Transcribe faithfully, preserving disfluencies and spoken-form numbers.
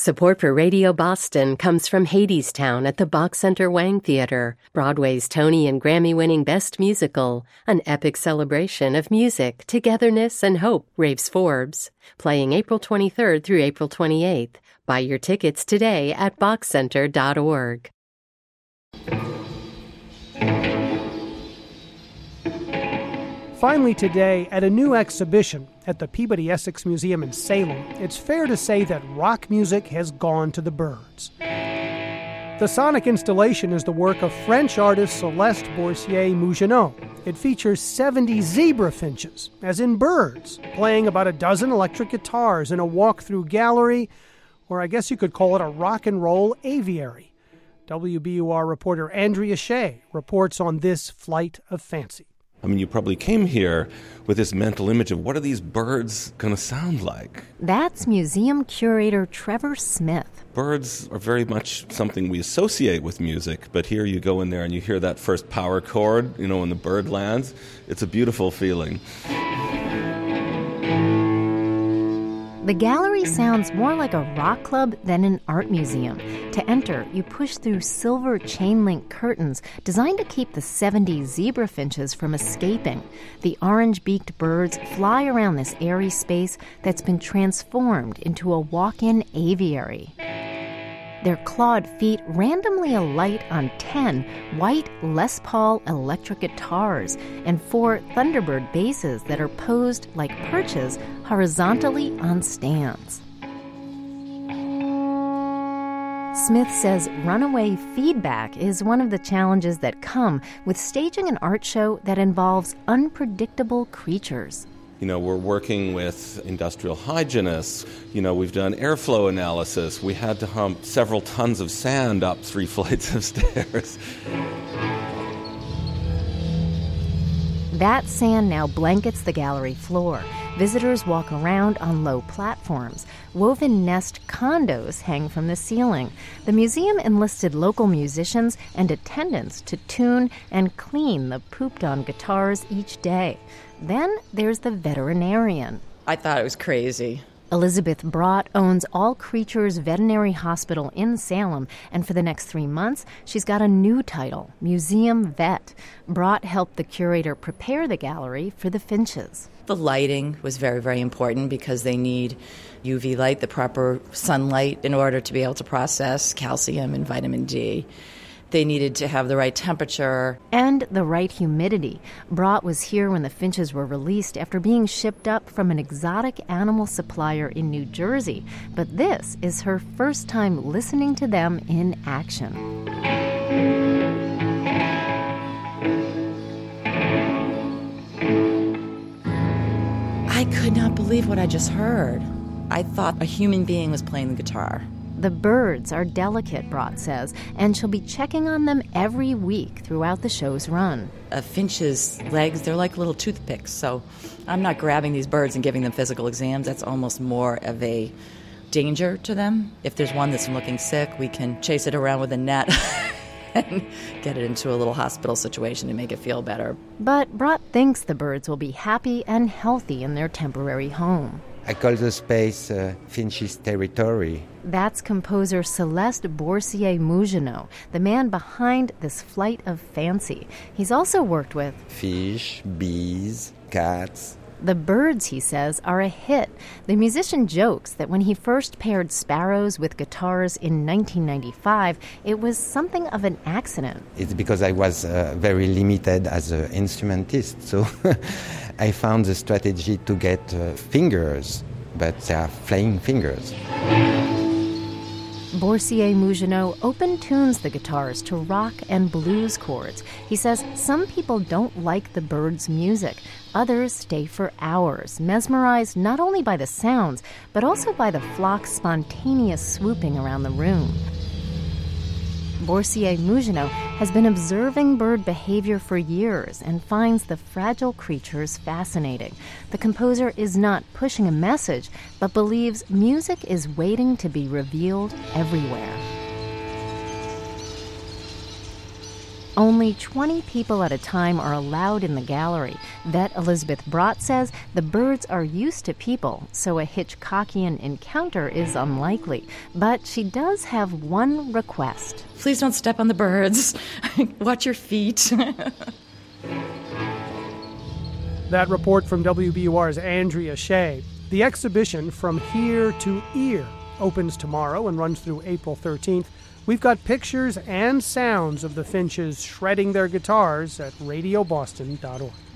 Support for Radio Boston comes from Hadestown at the Bach Center Wang Theater, Broadway's Tony and Grammy-winning Best Musical, an epic celebration of music, togetherness, and hope, raves Forbes. Playing April twenty-third through April twenty-eighth. Buy your tickets today at bach center dot org. Finally today, at a new exhibition at the Peabody Essex Museum in Salem, it's fair to say that rock music has gone to the birds. The sonic installation is the work of French artist Celeste Boursier-Mougenot. It features seventy zebra finches, as in birds, playing about a dozen electric guitars in a walk-through gallery, or I guess you could call it a rock and roll aviary. W B U R reporter Andrea Shea reports on this flight of fancy. I mean, you probably came here with this mental image of what are these birds going to sound like? That's museum curator Trevor Smith. Birds are very much something we associate with music, but here you go in there and you hear that first power chord, you know, when the bird lands. It's a beautiful feeling. The gallery sounds more like a rock club than an art museum. To enter, you push through silver chain-link curtains designed to keep the seventy zebra finches from escaping. The orange-beaked birds fly around this airy space that's been transformed into a walk-in aviary. Their clawed feet randomly alight on ten white Les Paul electric guitars and four Thunderbird basses that are posed like perches horizontally on stands. Smith says runaway feedback is one of the challenges that come with staging an art show that involves unpredictable creatures. You know, we're working with industrial hygienists. You know, we've done airflow analysis. We had to hump several tons of sand up three flights of stairs. That sand now blankets the gallery floor. Visitors walk around on low platforms. Woven nest condos hang from the ceiling. The museum enlisted local musicians and attendants to tune and clean the pooped-on guitars each day. Then there's the veterinarian. I thought it was crazy. Elizabeth Brott owns All Creatures Veterinary Hospital in Salem, and for the next three months, she's got a new title, Museum Vet. Brott helped the curator prepare the gallery for the finches. The lighting was very, very important because they need U V light, the proper sunlight, in order to be able to process calcium and vitamin D. They needed to have the right temperature. And the right humidity. Brott was here when the finches were released after being shipped up from an exotic animal supplier in New Jersey. But this is her first time listening to them in action. I could not believe what I just heard. I thought a human being was playing the guitar. The birds are delicate, Brott says, and she'll be checking on them every week throughout the show's run. A finch's legs, they're like little toothpicks, so I'm not grabbing these birds and giving them physical exams. That's almost more of a danger to them. If there's one that's looking sick, we can chase it around with a net and get it into a little hospital situation to make it feel better. But Brott thinks the birds will be happy and healthy in their temporary home. I call the space uh, Finch's territory. That's composer Celeste Boursier-Mougenot, the man behind this flight of fancy. He's also worked with fish, bees, cats. The birds, he says, are a hit. The musician jokes that when he first paired sparrows with guitars in nineteen ninety-five, it was something of an accident. It's because I was uh, very limited as an instrumentist, so I found the strategy to get uh, fingers, but they are flying fingers. Boursier-Mougenot open-tunes the guitars to rock and blues chords. He says some people don't like the birds' music. Others stay for hours, mesmerized not only by the sounds, but also by the flock's spontaneous swooping around the room. Boursier-Mougenot has been observing bird behavior for years and finds the fragile creatures fascinating. The composer is not pushing a message, but believes music is waiting to be revealed everywhere. Only twenty people at a time are allowed in the gallery. Vet Elizabeth Brott says the birds are used to people, so a Hitchcockian encounter is unlikely. But she does have one request. Please don't step on the birds. Watch your feet. That report from W B U R's Andrea Shea. The exhibition From Here to Ear opens tomorrow and runs through April thirteenth. We've got pictures and sounds of the finches shredding their guitars at radio boston dot org.